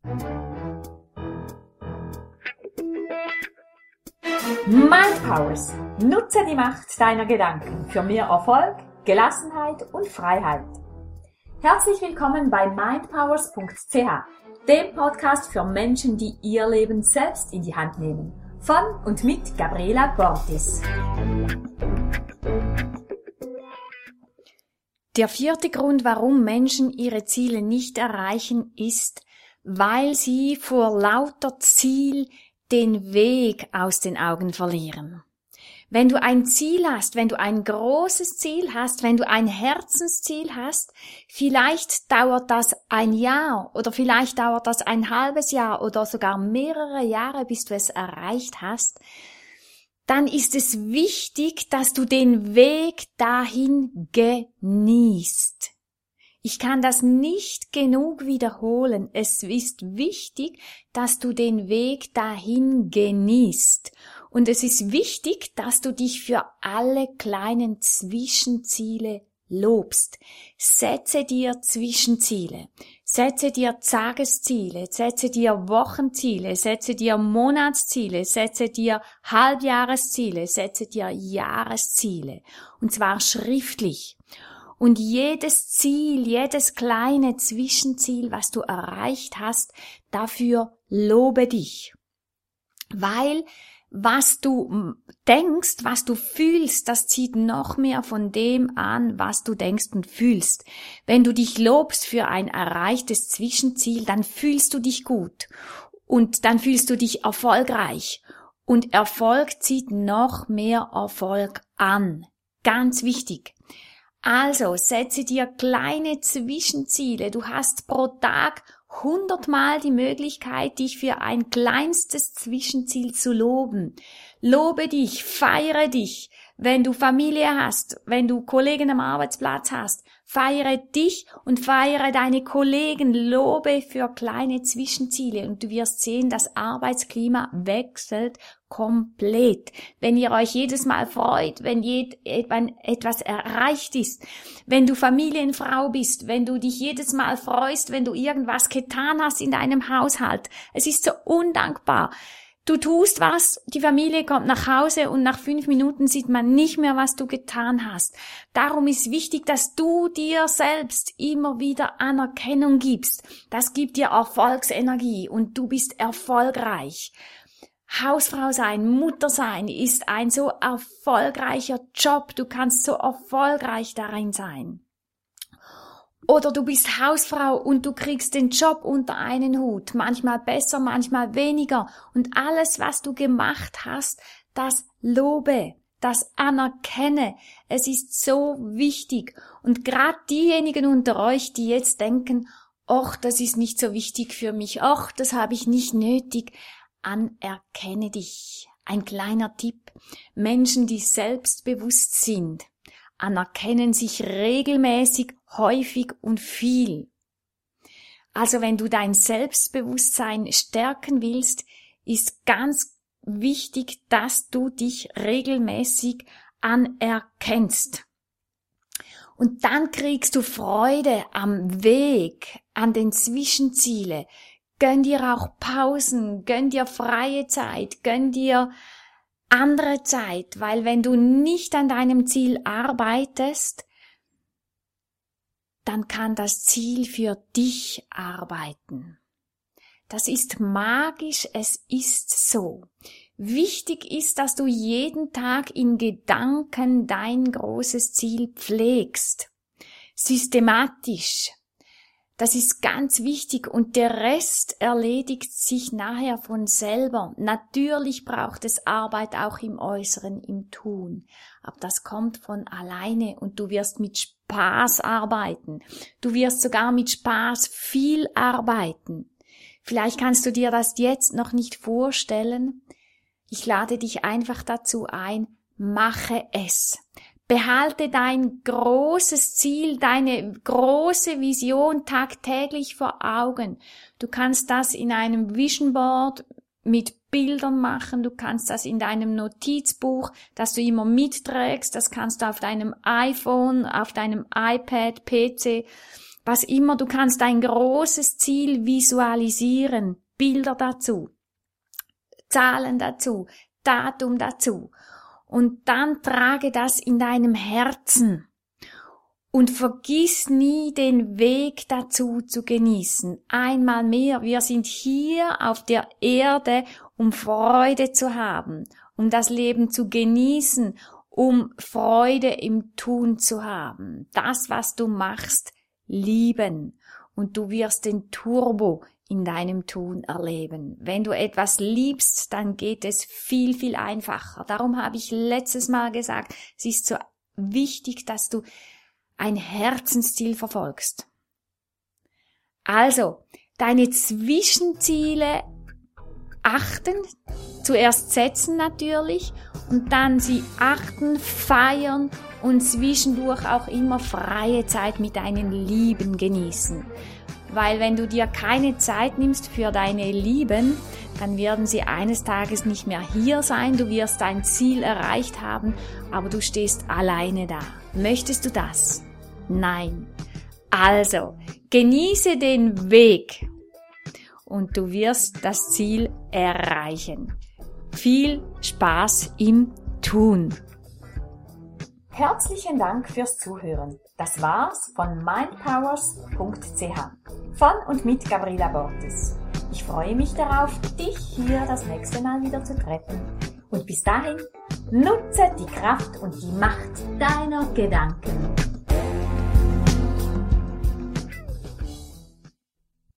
Mindpowers. Nutze die Macht deiner Gedanken für mehr Erfolg, Gelassenheit und Freiheit. Herzlich willkommen bei mindpowers.ch, dem Podcast für Menschen, die ihr Leben selbst in die Hand nehmen. Von und mit Gabriela Bortis. Der vierte Grund, warum Menschen ihre Ziele nicht erreichen, ist, weil sie vor lauter Ziel den Weg aus den Augen verlieren. Wenn du ein Ziel hast, wenn du ein großes Ziel hast, wenn du ein Herzensziel hast, vielleicht dauert das ein Jahr oder vielleicht dauert das ein halbes Jahr oder sogar mehrere Jahre, bis du es erreicht hast, dann ist es wichtig, dass du den Weg dahin genießt. Ich kann das nicht genug wiederholen. Es ist wichtig, dass du den Weg dahin genießt. Und es ist wichtig, dass du dich für alle kleinen Zwischenziele lobst. Setze dir Zwischenziele. Setze dir Tagesziele. Setze dir Wochenziele. Setze dir Monatsziele. Setze dir Halbjahresziele. Setze dir Jahresziele. Und zwar schriftlich. Und jedes Ziel, jedes kleine Zwischenziel, was du erreicht hast, dafür lobe dich. Weil was du denkst, was du fühlst, das zieht noch mehr von dem an, was du denkst und fühlst. Wenn du dich lobst für ein erreichtes Zwischenziel, dann fühlst du dich gut und dann fühlst du dich erfolgreich. Und Erfolg zieht noch mehr Erfolg an. Ganz wichtig. Also, setze dir kleine Zwischenziele. Du hast pro Tag 100-mal die Möglichkeit, dich für ein kleinstes Zwischenziel zu loben. Lobe dich, feiere dich. Wenn du Familie hast, wenn du Kollegen am Arbeitsplatz hast, feiere dich und feiere deine Kollegen. Lobe für kleine Zwischenziele und du wirst sehen, das Arbeitsklima wechselt komplett. Wenn ihr euch jedes Mal freut, wenn etwas erreicht ist, wenn du Familienfrau bist, wenn du dich jedes Mal freust, wenn du irgendwas getan hast in deinem Haushalt. Es ist so undankbar. Du tust was, die Familie kommt nach Hause und nach 5 Minuten sieht man nicht mehr, was du getan hast. Darum ist wichtig, dass du dir selbst immer wieder Anerkennung gibst. Das gibt dir Erfolgsenergie und du bist erfolgreich. Hausfrau sein, Mutter sein ist ein so erfolgreicher Job. Du kannst so erfolgreich darin sein. Oder du bist Hausfrau und du kriegst den Job unter einen Hut. Manchmal besser, manchmal weniger. Und alles, was du gemacht hast, das lobe, das anerkenne. Es ist so wichtig. Und gerade diejenigen unter euch, die jetzt denken, ach, das ist nicht so wichtig für mich, ach, das habe ich nicht nötig, anerkenne dich. Ein kleiner Tipp. Menschen, die selbstbewusst sind, anerkennen sich regelmäßig, häufig und viel. Also wenn du dein Selbstbewusstsein stärken willst, ist ganz wichtig, dass du dich regelmäßig anerkennst. Und dann kriegst du Freude am Weg, an den Zwischenzielen. Gönn dir auch Pausen, gönn dir freie Zeit, gönn dir andere Zeit, weil wenn du nicht an deinem Ziel arbeitest, dann kann das Ziel für dich arbeiten. Das ist magisch, es ist so. Wichtig ist, dass du jeden Tag in Gedanken dein großes Ziel pflegst. Systematisch. Das ist ganz wichtig und der Rest erledigt sich nachher von selber. Natürlich braucht es Arbeit auch im Äußeren, im Tun. Aber das kommt von alleine und du wirst mit Spaß arbeiten. Du wirst sogar mit Spaß viel arbeiten. Vielleicht kannst du dir das jetzt noch nicht vorstellen. Ich lade dich einfach dazu ein, mache es. Behalte dein großes Ziel, deine große Vision tagtäglich vor Augen. Du kannst das in einem Vision Board mit Bildern machen, du kannst das in deinem Notizbuch, das du immer mitträgst, das kannst du auf deinem iPhone, auf deinem iPad, PC, Was immer, du kannst ein großes Ziel visualisieren, Bilder dazu, Zahlen dazu, Datum dazu. Und dann trage das in deinem Herzen. Und vergiss nie, den Weg dazu zu genießen. Einmal mehr, wir sind hier auf der Erde, um Freude zu haben, um das Leben zu genießen, um Freude im Tun zu haben. Das, was du machst, lieben. Und du wirst den Turbo in deinem Tun erleben. Wenn du etwas liebst, dann geht es viel, viel einfacher. Darum habe ich letztes Mal gesagt, es ist so wichtig, dass du ein Herzensziel verfolgst. Also, deine Zwischenziele achten, zuerst setzen natürlich und dann sie achten, feiern und zwischendurch auch immer freie Zeit mit deinen Lieben genießen. Weil wenn du dir keine Zeit nimmst für deine Lieben, dann werden sie eines Tages nicht mehr hier sein, du wirst dein Ziel erreicht haben, aber du stehst alleine da. Möchtest du das? Nein. Also, genieße den Weg und du wirst das Ziel erreichen. Viel Spaß im Tun. Herzlichen Dank fürs Zuhören. Das war's von mindpowers.ch. Von und mit Gabriela Bortes. Ich freue mich darauf, dich hier das nächste Mal wieder zu treffen. Und bis dahin, nutze die Kraft und die Macht deiner Gedanken.